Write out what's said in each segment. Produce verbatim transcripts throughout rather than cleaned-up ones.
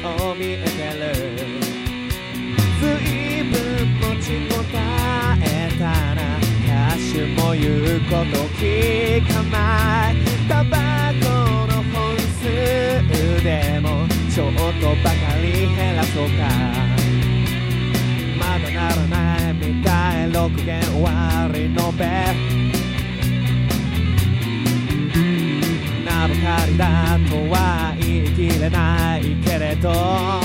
を見えてる。随分持ちこたえたな。歌手も言うこと聞かない。タバコの本数でもちょっとばかり減らそうか。まだならないみたい。ろく弦終わりのベ名ばかりだとは言い切れないけれど、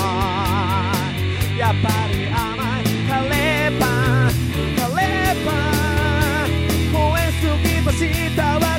やっぱり甘いカレーパンカレーパン燃えすぎましたわ。